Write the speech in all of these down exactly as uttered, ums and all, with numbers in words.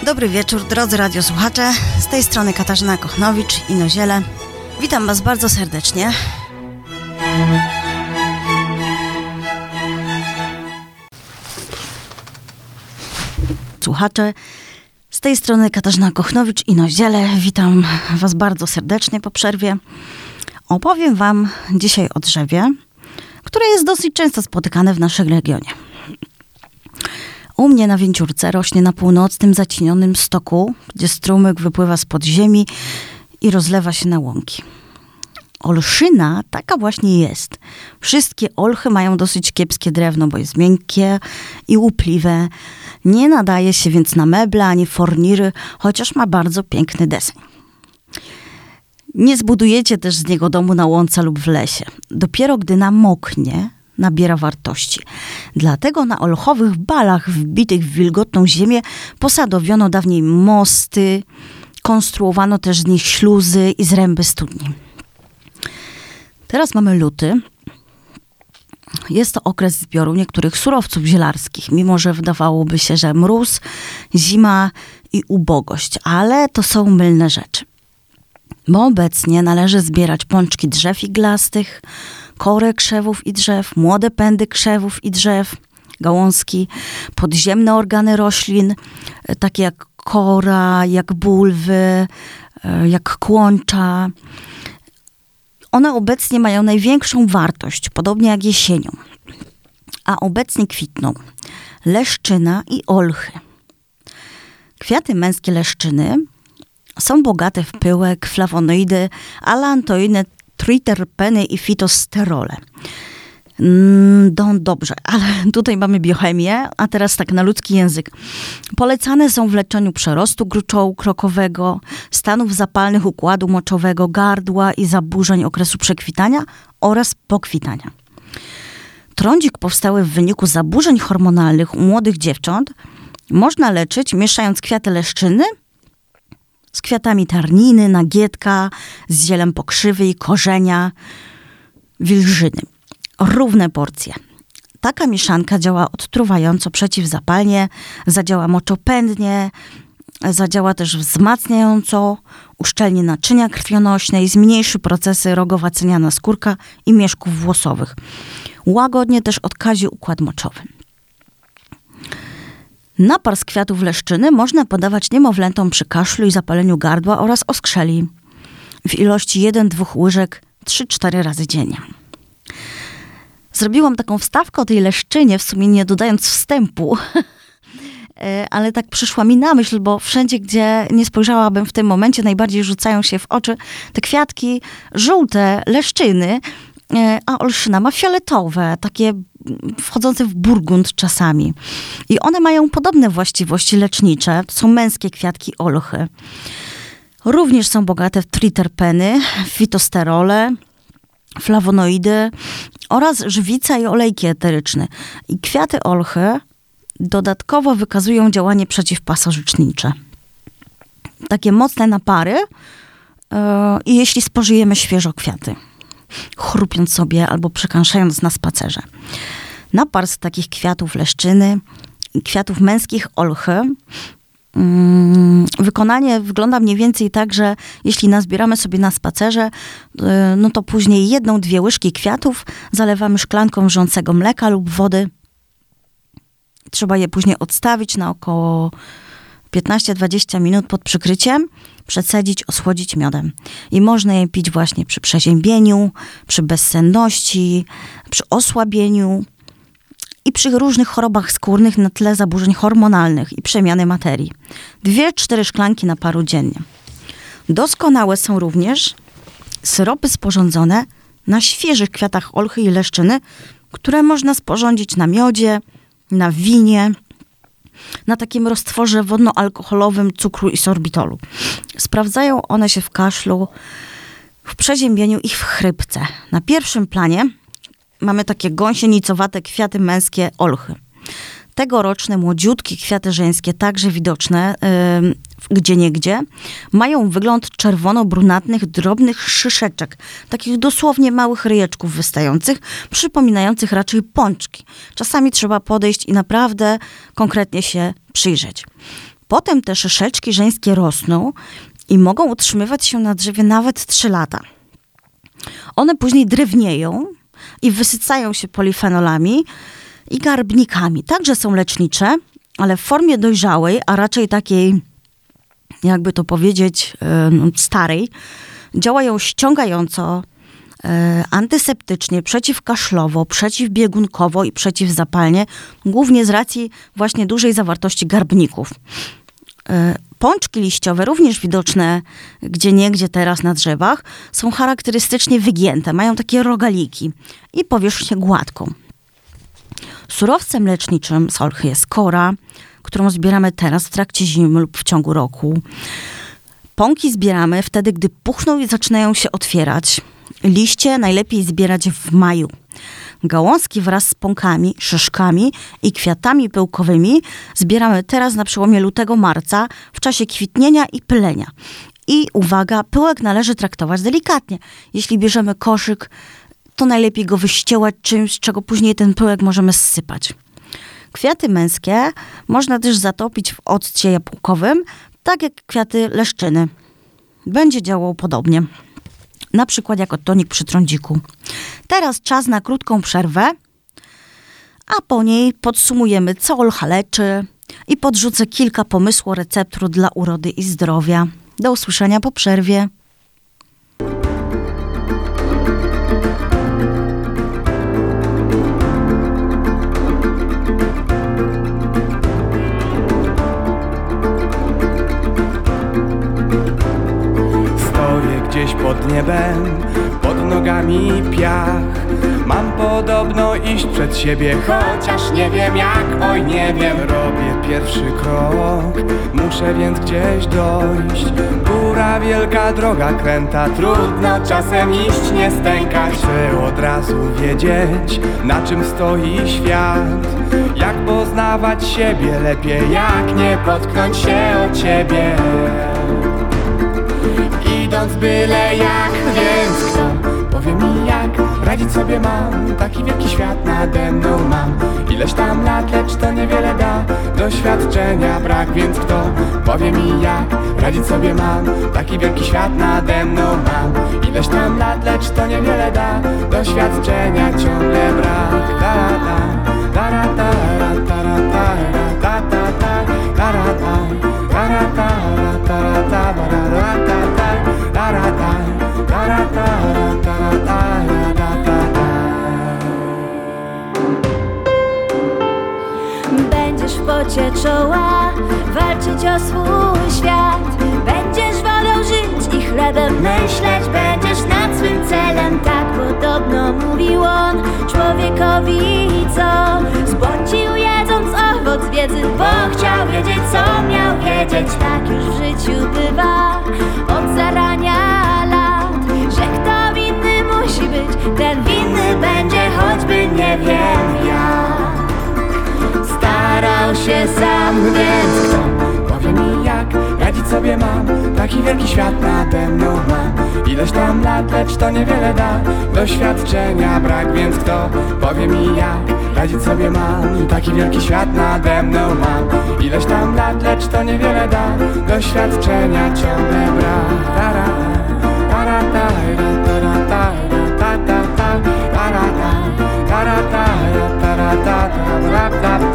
Dobry wieczór, drodzy radiosłuchacze. Z tej strony Katarzyna Kochnowicz, Inoziele. Witam Was bardzo serdecznie. Słuchacze, z tej strony Katarzyna Kochnowicz, Inoziele. Witam Was bardzo serdecznie po przerwie. Opowiem Wam dzisiaj o drzewie, które jest dosyć często spotykane w naszym regionie. U mnie na Więciórce rośnie na północnym, zacienionym stoku, gdzie strumyk wypływa spod ziemi i rozlewa się na łąki. Olszyna taka właśnie jest. Wszystkie olchy mają dosyć kiepskie drewno, bo jest miękkie i łupliwe. Nie nadaje się więc na meble ani forniry, chociaż ma bardzo piękny deseń. Nie zbudujecie też z niego domu na łące lub w lesie. Dopiero gdy namoknie, nabiera wartości. Dlatego na olchowych balach wbitych w wilgotną ziemię posadowiono dawniej mosty, konstruowano też z nich śluzy i zręby studni. Teraz mamy luty. Jest to okres zbioru niektórych surowców zielarskich, mimo że wydawałoby się, że mróz, zima i ubogość, ale to są mylne rzeczy. Bo obecnie należy zbierać pączki drzew iglastych, korę krzewów i drzew, młode pędy krzewów i drzew, gałązki, podziemne organy roślin, takie jak kora, jak bulwy, jak kłącza. One obecnie mają największą wartość, podobnie jak jesienią. A obecnie kwitną leszczyna i olchy. Kwiaty męskie leszczyny są bogate w pyłek, flawonoidy, alantoiny, triterpeny i fitosterole. No dobrze, ale tutaj mamy biochemię, a teraz tak na ludzki język. Polecane są w leczeniu przerostu gruczołu krokowego, stanów zapalnych układu moczowego, gardła i zaburzeń okresu przekwitania oraz pokwitania. Trądzik powstały w wyniku zaburzeń hormonalnych u młodych dziewcząt można leczyć mieszając kwiaty leszczyny z kwiatami tarniny, nagietka, z zielem pokrzywy i korzenia wilżyny. Równe porcje. Taka mieszanka działa odtruwająco, przeciwzapalnie, zadziała moczopędnie, zadziała też wzmacniająco, uszczelni naczynia krwionośne i zmniejszy procesy rogowacenia naskórka i mieszków włosowych. Łagodnie też odkazi układ moczowy. Napar z kwiatów leszczyny można podawać niemowlętom przy kaszlu i zapaleniu gardła oraz oskrzeli w ilości jeden do dwóch łyżek trzy cztery razy dziennie. Zrobiłam taką wstawkę o tej leszczynie, w sumie nie dodając wstępu, ale tak przyszła mi na myśl, bo wszędzie, gdzie nie spojrzałabym w tym momencie, najbardziej rzucają się w oczy te kwiatki żółte leszczyny, a olszyna ma fioletowe, takie wchodzące w burgund czasami. I one mają podobne właściwości lecznicze. To są męskie kwiatki olchy. Również są bogate w triterpeny, fitosterole, flawonoidy oraz żywica i olejki eteryczne. I kwiaty olchy dodatkowo wykazują działanie przeciwpasożytnicze. Takie mocne napary yy, i jeśli spożyjemy świeżo kwiaty, chrupiąc sobie albo przekąszając na spacerze. Napar z takich kwiatów leszczyny i kwiatów męskich olchy. Hmm, wykonanie wygląda mniej więcej tak, że jeśli nazbieramy sobie na spacerze, yy, no to później jedną, dwie łyżki kwiatów zalewamy szklanką wrzącego mleka lub wody. Trzeba je później odstawić na około piętnaście do dwudziestu minut pod przykryciem, przesadzić, osłodzić miodem. I można je pić właśnie przy przeziębieniu, przy bezsenności, przy osłabieniu i przy różnych chorobach skórnych na tle zaburzeń hormonalnych i przemiany materii. Dwie, cztery szklanki naparu dziennie. Doskonałe są również syropy sporządzone na świeżych kwiatach olchy i leszczyny, które można sporządzić na miodzie, na winie, na takim roztworze wodno-alkoholowym cukru i sorbitolu. Sprawdzają one się w kaszlu, w przeziębieniu i w chrypce. Na pierwszym planie mamy takie gąsienicowate kwiaty męskie olchy. Tegoroczne młodziutkie kwiaty żeńskie, także widoczne yy, gdzieniegdzie, mają wygląd czerwono-brunatnych, drobnych szyszeczek, takich dosłownie małych ryjeczków wystających, przypominających raczej pączki. Czasami trzeba podejść i naprawdę konkretnie się przyjrzeć. Potem te szyszeczki żeńskie rosną i mogą utrzymywać się na drzewie nawet trzy lata. One później drewnieją i wysycają się polifenolami i garbnikami. Także są lecznicze, ale w formie dojrzałej, a raczej takiej, jakby to powiedzieć, yy, starej, działają ściągająco, yy, antyseptycznie, przeciwkaszlowo, przeciwbiegunkowo i przeciwzapalnie, głównie z racji właśnie dużej zawartości garbników. Yy, Pączki liściowe, również widoczne gdzieniegdzie teraz na drzewach, są charakterystycznie wygięte, mają takie rogaliki i powierzchnię gładką. Surowcem leczniczym z olchy jest kora, którą zbieramy teraz w trakcie zimy lub w ciągu roku. Pąki zbieramy wtedy, gdy puchną i zaczynają się otwierać. Liście najlepiej zbierać w maju. Gałązki wraz z pąkami, szyszkami i kwiatami pyłkowymi zbieramy teraz na przełomie lutego-marca w czasie kwitnienia i pylenia. I uwaga, pyłek należy traktować delikatnie. Jeśli bierzemy koszyk, to najlepiej go wyściełać czymś, z czego później ten pyłek możemy zsypać. Kwiaty męskie można też zatopić w occie jabłkowym, tak jak kwiaty leszczyny. Będzie działało podobnie. Na przykład jako tonik przy trądziku. Teraz czas na krótką przerwę, a po niej podsumujemy, co olcha leczy i podrzucę kilka pomysłów receptur dla urody i zdrowia. Do usłyszenia po przerwie. Gdzieś pod niebem, pod nogami piach. Mam podobno iść przed siebie, chociaż nie wiem jak, oj nie wiem. Robię pierwszy krok, muszę więc gdzieś dojść. Góra wielka, droga kręta, trudno czasem iść, nie stękać. Chcę od razu wiedzieć, na czym stoi świat. Jak poznawać siebie lepiej, jak nie potknąć się o ciebie. Idąc byle jak, więc kto powie mi jak radzić sobie mam? Taki wielki świat nade mną mam. Ileś tam lat, lecz to niewiele da. Doświadczenia brak, więc kto powie mi jak radzić sobie mam? Taki wielki świat nade mną mam. Ileś tam lat, lecz to niewiele da. Doświadczenia ciągle brak. Da da da da da da da da da da da da Będziesz w pocie czoła walczyć o swój świat. Będziesz wolał żyć i chlebem myśleć. Będziesz nad swym celem, tak podobno mówił on człowiekowi, co zbłądził jedząc owoc wiedzy, bo chciał wiedzieć, co miał wiedzieć. Tak już w życiu bywa od zarania lat, że kto winny musi być, ten winny będzie, choćby nie wiem jak. Starał się sam, więc kto powie mi jak radzić sobie mam? Taki wielki świat nade mną mam. Ileś tam lat, lecz to niewiele da. Doświadczenia brak, więc kto powie mi jak radzić sobie mam? Taki wielki świat nade mną mam. Ileś tam lat, lecz to niewiele da. Doświadczenia ciągle brak. Tara, tara, tara, tara, tara, tara, tara, tara, tara, tara, tara, tara,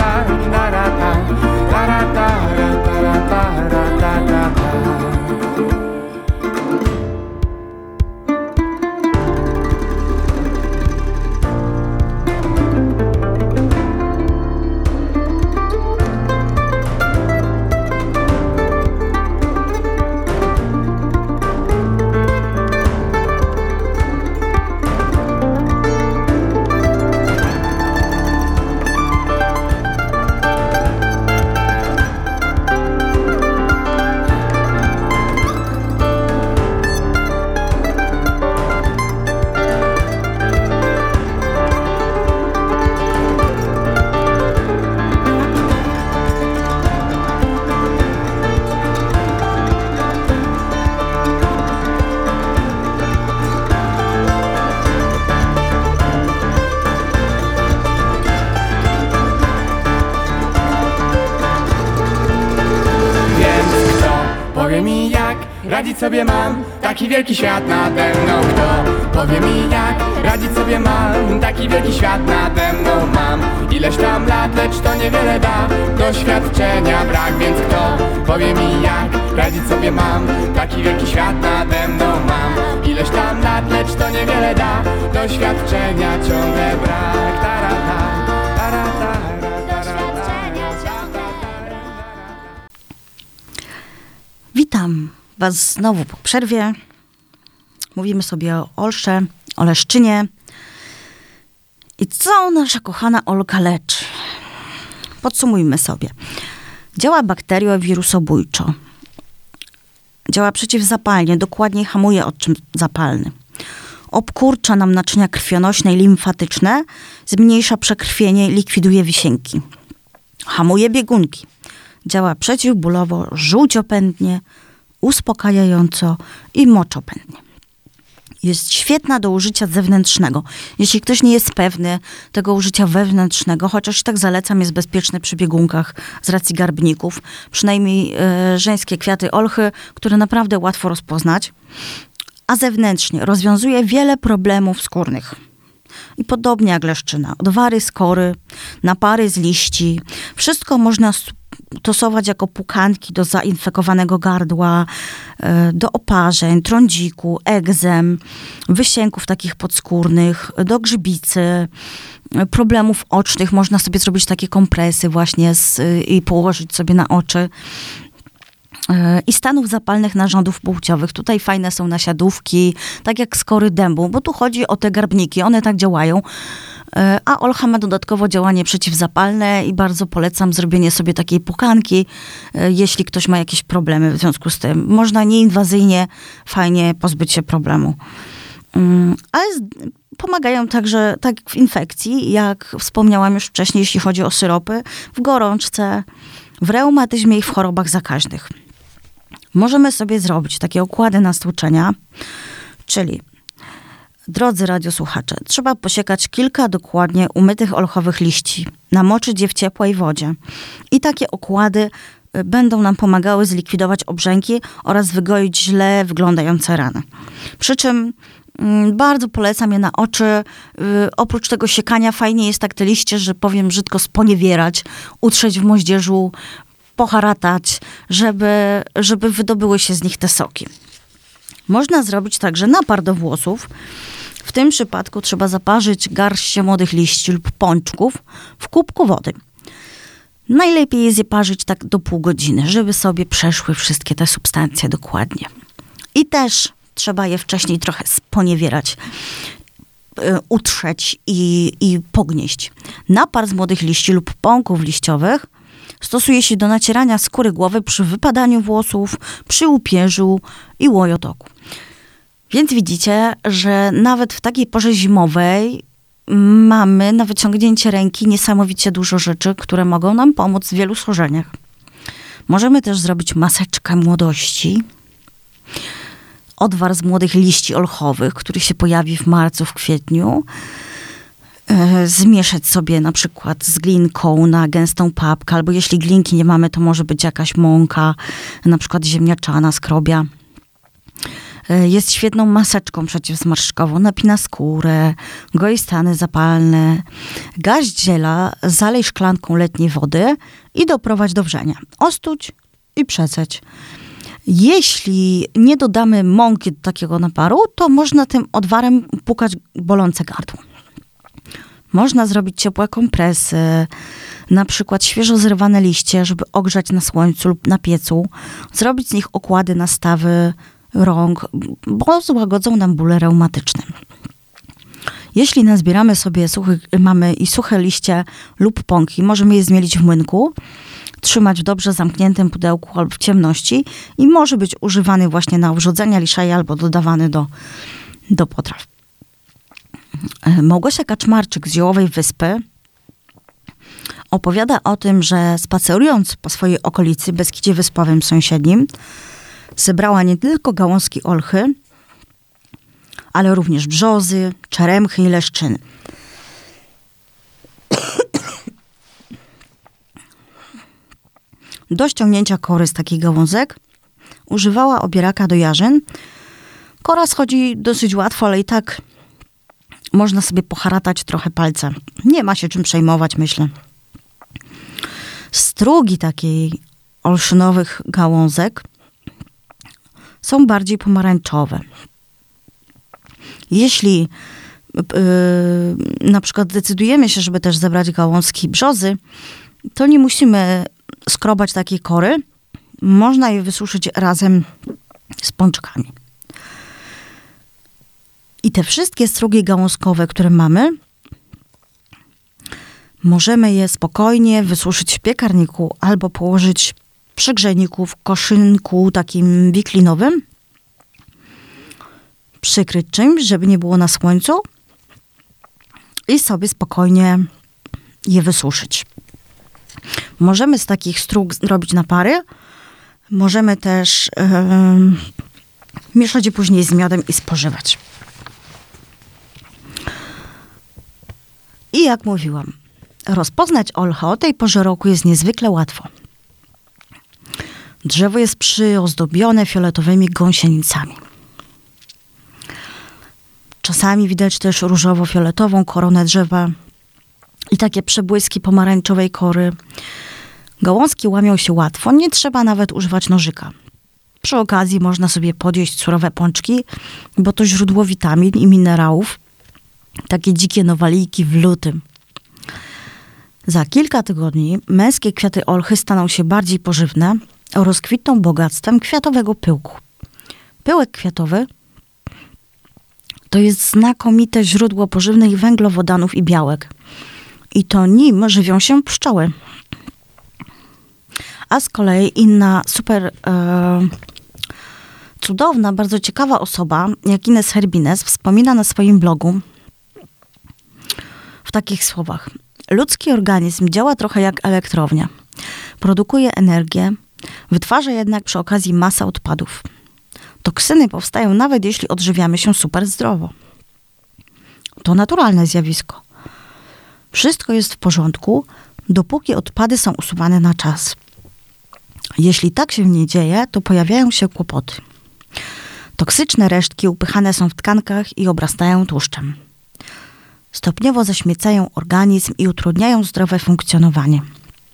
radzić sobie mam? Taki wielki świat nade mną. Kto powie mi jak radzić sobie mam? Taki wielki świat nade mną mam. Ileś tam lat, lecz to niewiele da. Doświadczenia brak, więc kto powie mi jak radzić sobie mam? Taki wielki świat nade mną mam. Ileś tam lat, lecz to niewiele da. Doświadczenia ciągle brak. Tarata, tarata, Witam Was znowu po przerwie. Mówimy sobie o Olsze, o Leszczynie. I co nasza kochana Olka leczy? Podsumujmy sobie. Działa bakteriowirusobójczo. Działa przeciwzapalnie, dokładniej hamuje odczyn zapalny. Obkurcza nam naczynia krwionośne i limfatyczne, zmniejsza przekrwienie, likwiduje wisienki. Hamuje biegunki. Działa przeciwbólowo, żółciopędnie, uspokajająco i moczopędnie. Jest świetna do użycia zewnętrznego. Jeśli ktoś nie jest pewny tego użycia wewnętrznego, chociaż tak zalecam, jest bezpieczny przy biegunkach z racji garbników, przynajmniej e, żeńskie kwiaty olchy, które naprawdę łatwo rozpoznać, a zewnętrznie rozwiązuje wiele problemów skórnych. I podobnie jak leszczyna. Odwary z kory, napary z liści. Wszystko można stosować jako pukanki do zainfekowanego gardła, do oparzeń, trądziku, egzem, wysięków takich podskórnych, do grzybicy, problemów ocznych. Można sobie zrobić takie kompresy właśnie z, i położyć sobie na oczy. I stanów zapalnych narządów płciowych. Tutaj fajne są nasiadówki, tak jak skory dębu, bo tu chodzi o te garbniki, one tak działają. A olcha ma dodatkowo działanie przeciwzapalne i bardzo polecam zrobienie sobie takiej pukanki, jeśli ktoś ma jakieś problemy w związku z tym. Można nieinwazyjnie, fajnie pozbyć się problemu. Ale pomagają także, tak w infekcji, jak wspomniałam już wcześniej, jeśli chodzi o syropy, w gorączce, w reumatyzmie i w chorobach zakaźnych. Możemy sobie zrobić takie okłady na stłuczenia, czyli, drodzy radiosłuchacze, trzeba posiekać kilka dokładnie umytych olchowych liści, namoczyć je w ciepłej wodzie i takie okłady będą nam pomagały zlikwidować obrzęki oraz wygoić źle wyglądające rany. Przy czym mm, bardzo polecam je na oczy. Yy, oprócz tego siekania fajnie jest tak te liście, że powiem brzydko, sponiewierać, utrzeć w moździerzu, poharatać, żeby, żeby wydobyły się z nich te soki. Można zrobić także napar do włosów. W tym przypadku trzeba zaparzyć garść młodych liści lub pączków w kubku wody. Najlepiej jest je parzyć tak do pół godziny, żeby sobie przeszły wszystkie te substancje dokładnie. I też trzeba je wcześniej trochę sponiewierać, yy, utrzeć i, i pognieść. Napar z młodych liści lub pąków liściowych stosuje się do nacierania skóry głowy przy wypadaniu włosów, przy upierzu i łojotoku. Więc widzicie, że nawet w takiej porze zimowej mamy na wyciągnięcie ręki niesamowicie dużo rzeczy, które mogą nam pomóc w wielu schorzeniach. Możemy też zrobić maseczkę młodości. Odwar z młodych liści olchowych, który się pojawi w marcu, w kwietniu. Zmieszać sobie na przykład z glinką na gęstą papkę, albo jeśli glinki nie mamy, to może być jakaś mąka, na przykład ziemniaczana, skrobia. Jest świetną maseczką przeciwzmarszczkową, napina skórę, goi stany zapalne. Garść ziela zalej szklanką letniej wody i doprowadź do wrzenia. Ostuć i przeceć. Jeśli nie dodamy mąki do takiego naparu, to można tym odwarem pukać bolące gardło. Można zrobić ciepłe kompresy, na przykład świeżo zrywane liście, żeby ogrzać na słońcu lub na piecu. Zrobić z nich okłady na stawy rąk, bo złagodzą nam bóle reumatyczne. Jeśli nazbieramy sobie suchy, mamy i suche liście lub pąki, możemy je zmielić w młynku, trzymać w dobrze zamkniętym pudełku albo w ciemności i może być używany właśnie na obrzodzenia liszaja albo dodawany do, do potraw. Małgosia Kaczmarczyk z Ziołowej Wyspy opowiada o tym, że spacerując po swojej okolicy, Beskidzie Wyspowym sąsiednim, zebrała nie tylko gałązki olchy, ale również brzozy, czeremchy i leszczyny. Do ściągnięcia kory z takich gałązek używała obieraka do jarzyn. Kora schodzi dosyć łatwo, ale i tak można sobie poharatać trochę palce. Nie ma się czym przejmować, myślę. Strugi takiej olszynowych gałązek są bardziej pomarańczowe. Jeśli yy, na przykład decydujemy się, żeby też zebrać gałązki brzozy, to nie musimy skrobać takiej kory. Można je wysuszyć razem z pączkami. I te wszystkie strugi gałązkowe, które mamy, możemy je spokojnie wysuszyć w piekarniku albo położyć przy grzejniku w koszynku takim wiklinowym, przykryć czymś, żeby nie było na słońcu i sobie spokojnie je wysuszyć. Możemy z takich strug robić napary, możemy też yy, mieszać je później z miodem i spożywać. I jak mówiłam, rozpoznać olchę o tej porze roku jest niezwykle łatwo. Drzewo jest przyozdobione fioletowymi gąsienicami. Czasami widać też różowo-fioletową koronę drzewa i takie przebłyski pomarańczowej kory. Gałązki łamią się łatwo, nie trzeba nawet używać nożyka. Przy okazji można sobie podjeść surowe pączki, bo to źródło witamin i minerałów. Takie dzikie nowalijki w lutym. Za kilka tygodni męskie kwiaty olchy staną się bardziej pożywne, rozkwitną bogactwem kwiatowego pyłku. Pyłek kwiatowy to jest znakomite źródło pożywnych węglowodanów i białek. I to nim żywią się pszczoły. A z kolei inna super e, cudowna, bardzo ciekawa osoba, jak Ines Herbines, wspomina na swoim blogu w takich słowach. Ludzki organizm działa trochę jak elektrownia. Produkuje energię, wytwarza jednak przy okazji masę odpadów. Toksyny powstają nawet jeśli odżywiamy się super zdrowo. To naturalne zjawisko. Wszystko jest w porządku, dopóki odpady są usuwane na czas. Jeśli tak się nie dzieje, to pojawiają się kłopoty. Toksyczne resztki upychane są w tkankach i obrastają tłuszczem. Stopniowo zaśmiecają organizm i utrudniają zdrowe funkcjonowanie.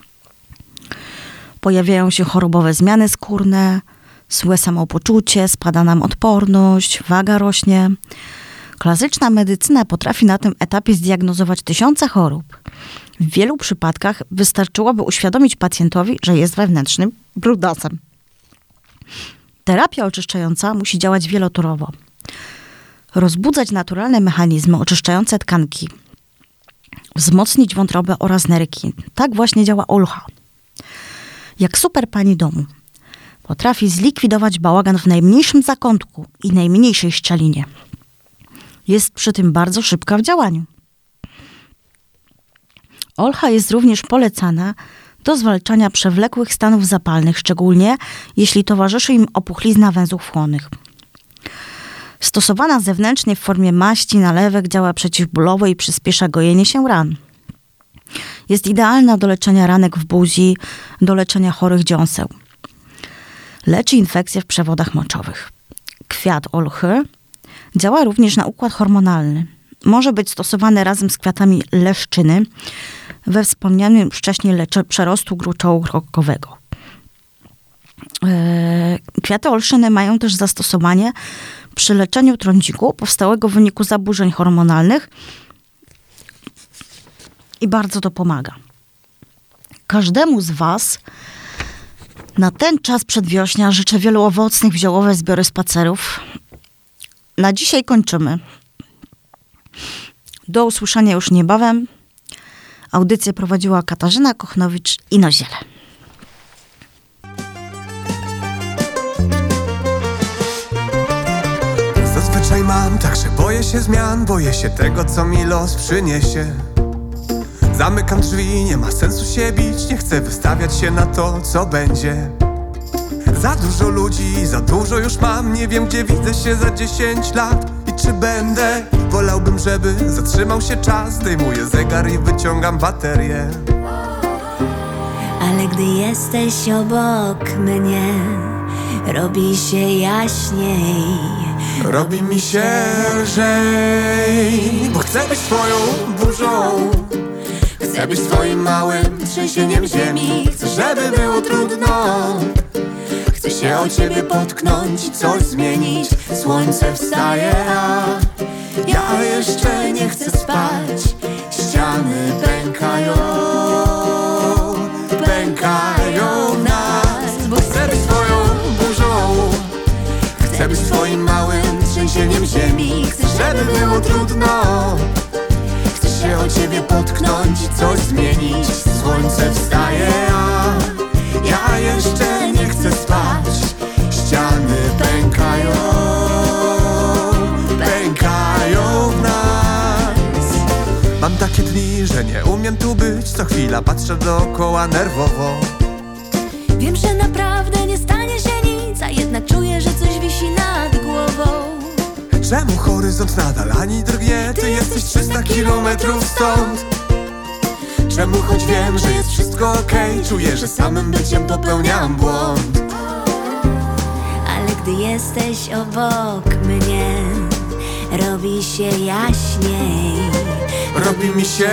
Pojawiają się chorobowe zmiany skórne, złe samopoczucie, spada nam odporność, waga rośnie. Klasyczna medycyna potrafi na tym etapie zdiagnozować tysiące chorób. W wielu przypadkach wystarczyłoby uświadomić pacjentowi, że jest wewnętrznym brudasem. Terapia oczyszczająca musi działać wielotorowo. Rozbudzać naturalne mechanizmy oczyszczające tkanki, wzmocnić wątrobę oraz nerki. Tak właśnie działa olcha. Jak super pani domu. Potrafi zlikwidować bałagan w najmniejszym zakątku i najmniejszej szczelinie. Jest przy tym bardzo szybka w działaniu. Olcha jest również polecana do zwalczania przewlekłych stanów zapalnych, szczególnie jeśli towarzyszy im opuchlizna węzłów chłonnych. Stosowana zewnętrznie w formie maści, nalewek działa przeciwbólowo i przyspiesza gojenie się ran. Jest idealna do leczenia ranek w buzi, do leczenia chorych dziąseł. Leczy infekcje w przewodach moczowych. Kwiat olchy działa również na układ hormonalny. Może być stosowany razem z kwiatami leszczyny we wspomnianym wcześniej lecze przerostu gruczołowego. Kwiaty olszyny mają też zastosowanie przy leczeniu trądziku powstałego w wyniku zaburzeń hormonalnych i bardzo to pomaga. Każdemu z was na ten czas przedwiośnia życzę wielu owocnych, w ziołowe zbiory spacerów. Na dzisiaj kończymy. Do usłyszenia już niebawem. Audycję prowadziła Katarzyna Kochnowicz i Noziele. Zazwyczaj mam tak, że boję się zmian, boję się tego, co mi los przyniesie. Zamykam drzwi, nie ma sensu się bić, nie chcę wystawiać się na to, co będzie. Za dużo ludzi, za dużo już mam, nie wiem, gdzie widzę się za dziesięć lat i czy będę. Wolałbym, żeby zatrzymał się czas, zdejmuję zegar i wyciągam baterię. Ale gdy jesteś obok mnie, robi się jaśniej. Robi mi się lżej, bo chcę być twoją burzą. Chcę być twoim małym trzęsieniem ziemi. Chcę, żeby było trudno. Chcę się o ciebie potknąć i coś zmienić. Słońce wstaje, a ja jeszcze nie chcę spać. Ściany pękają, pękają nas, bo chcę być twoją burzą. Chcę być twoim małym trzęsieniem ziemi. Chcę, żeby było trudno. Chcę się o ciebie potknąć i coś zmienić. Słońce wstaje, a ja jeszcze nie chcę spać. Ściany pękają, pękają w nas. Mam takie dni, że nie umiem tu być. Co chwila patrzę dookoła nerwowo. Wiem, że naprawdę nie stanie się nic, a jednak czuję, że coś wisi nad głową. Czemu horyzont nadal ani drgnie? Ty jesteś trzysta kilometrów stąd. Czemu choć wiem, że jest wszystko okej, czuję, że samym byciem popełniam błąd. Ale gdy jesteś obok mnie, robi się jaśniej. Robi mi się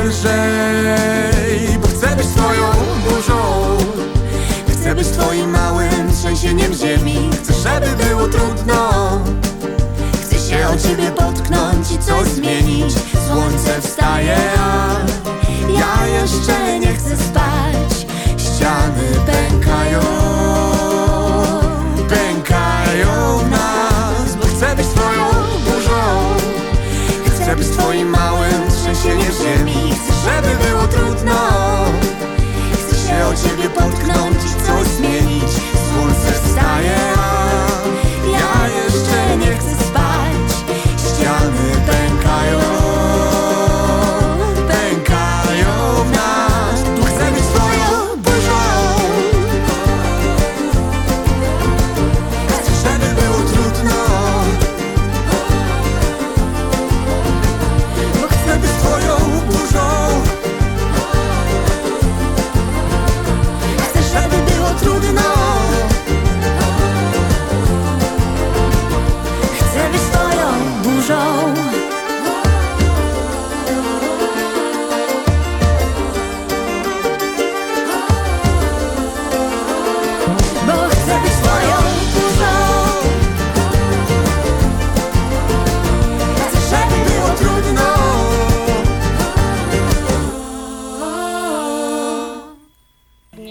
lżej, bo chcę być twoją burzą. Chcę być twoim małym trzęsieniem ziemi. Chcę, żeby było trudno. Chcę się o ciebie potknąć i coś zmienić. Słońce wstaje,